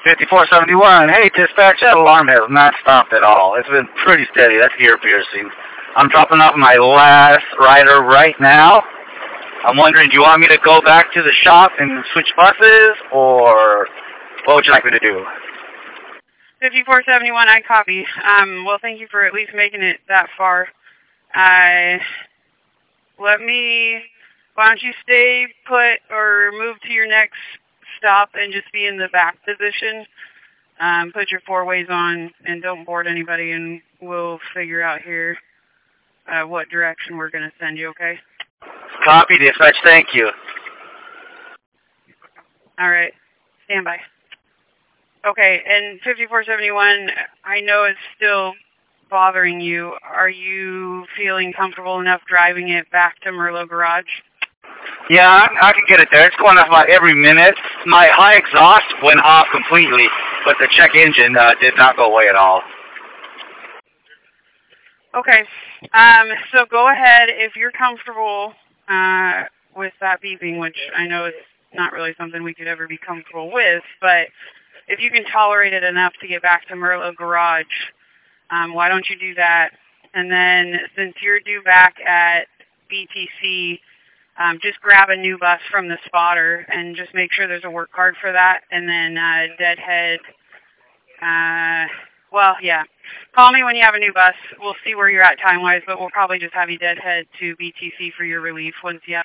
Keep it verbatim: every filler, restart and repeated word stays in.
fifty-four seventy-one, hey dispatch, that alarm has not stopped at all. It's been pretty steady. That's ear piercing. I'm dropping off my last rider right now. I'm wondering, do you want me to go back to the shop and switch buses, or what would you like me to do? fifty-four seventy-one, I copy. Um, well, thank you for at least making it that far. Uh, let me, why don't you stay put or move to your next stop and just be in the back position. Um, put your four ways on and don't board anybody, and we'll figure out here uh, what direction we're going to send you, okay? Copy, dispatch. Thank you. All right. Stand by. Okay, and fifty-four seventy-one, I know it's still bothering you. Are you feeling comfortable enough driving it back to Merlot Garage? Yeah, I, I can get it there. It's going off about every minute. My high exhaust went off completely, but the check engine uh, did not go away at all. Okay. Um, so go ahead if you're comfortable uh, with that beeping, which I know is not really something we could ever be comfortable with, but if you can tolerate it enough to get back to Merlot Garage, um, why don't you do that? And then since you're due back at B T C, um, just grab a new bus from the spotter and just make sure there's a work card for that. And then uh, Deadhead, uh, well, yeah. Call me when you have a new bus. We'll see where you're at time-wise, but we'll probably just have you Deadhead to B T C for your relief once you have